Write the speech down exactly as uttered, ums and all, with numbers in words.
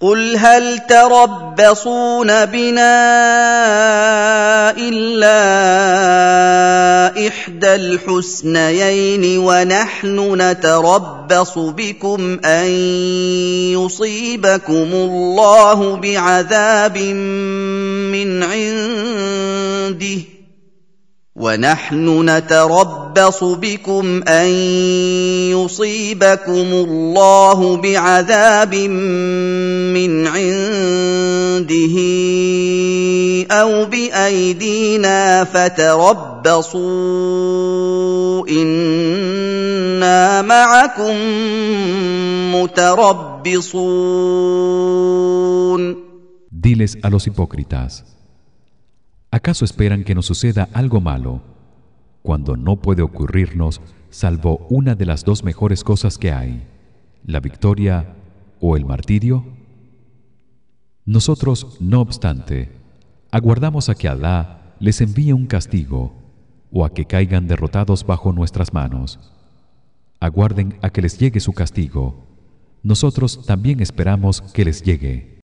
قل هل تربصون بنا إلا إحدى الحسنيين ونحن نتربص بكم أن يصيبكم الله بعذاب من عنده ونحن نتربص بكم أن يصيبكم الله بعذاب من عنده أو بأيدينا فتربصوا إنا معكم متربصون. Diles a los hipócritas: ¿acaso esperan que nos suceda algo malo cuando no puede ocurrirnos salvo una de las dos mejores cosas que hay, la victoria o el martirio? Nosotros, no obstante, aguardamos a que Alá les envíe un castigo o a que caigan derrotados bajo nuestras manos. Aguarden a que les llegue su castigo. Nosotros también esperamos que les llegue.